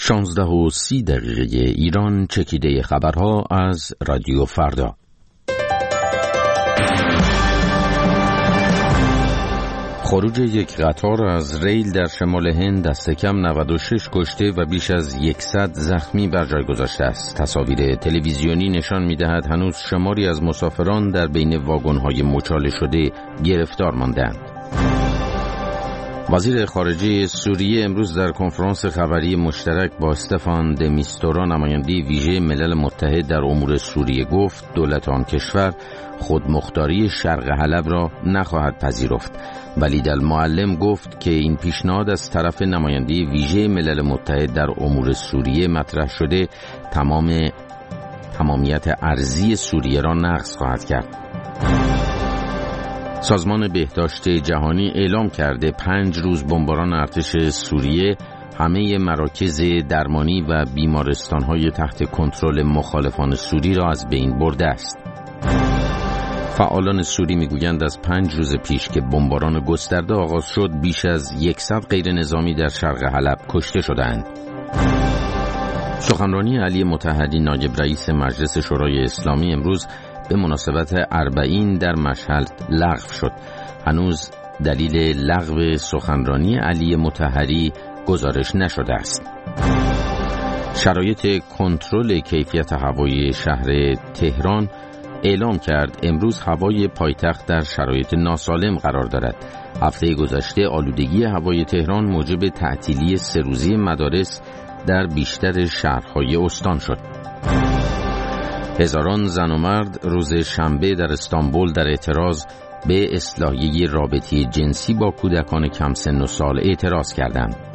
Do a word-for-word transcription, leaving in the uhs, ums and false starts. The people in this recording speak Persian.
شانزده و سی دقیقه ایران، چکیده خبرها از رادیو فردا. خروج یک قطار از ریل در شمال هند دست کم نود و شش کشته و بیش از صد زخمی بر جای گذاشته است. تصاویر تلویزیونی نشان می‌دهد هنوز شماری از مسافران در بین واگن‌های مچاله شده گرفتار مانده‌اند. وزیر خارجه سوریه امروز در کنفرانس خبری مشترک با استفان د میستورا، نماینده ویژه ملل متحد در امور سوریه، گفت دولت آن کشور خودمختاری شرق حلب را نخواهد پذیرفت. ولید المعلم گفت که این پیشنهاد از طرف نماینده ویژه ملل متحد در امور سوریه مطرح شده تمام تمامیت ارضی سوریه را نقض خواهد کرد. سازمان بهداشت جهانی اعلام کرده پنج روز بمباران ارتش سوریه همه مراکز درمانی و بیمارستان‌های تحت کنترل مخالفان سوری را از بین برده است. فعالان سوری میگویند از پنج روز پیش که بمباران گسترده آغاز شد، بیش از صد غیر نظامی در شرق حلب کشته شدند. سخنرانی علی مطهری، نایب رئیس مجلس شورای اسلامی، امروز به مناسبت اربعین در مشهد لغو شد. هنوز دلیل لغو سخنرانی علی مطهری گزارش نشده است. شرایط کنترل کیفیت هوای شهر تهران اعلام کرد امروز هوای پایتخت در شرایط ناسالم قرار دارد. هفته گذشته آلودگی هوای تهران موجب تعطیلی سه روزی مدارس در بیشتر شهرهای استان شد. هزاران زن و مرد روز شنبه در استانبول در اعتراض به اصلاحیه رابطه جنسی با کودکان کم سن و سال اعتراض کردند.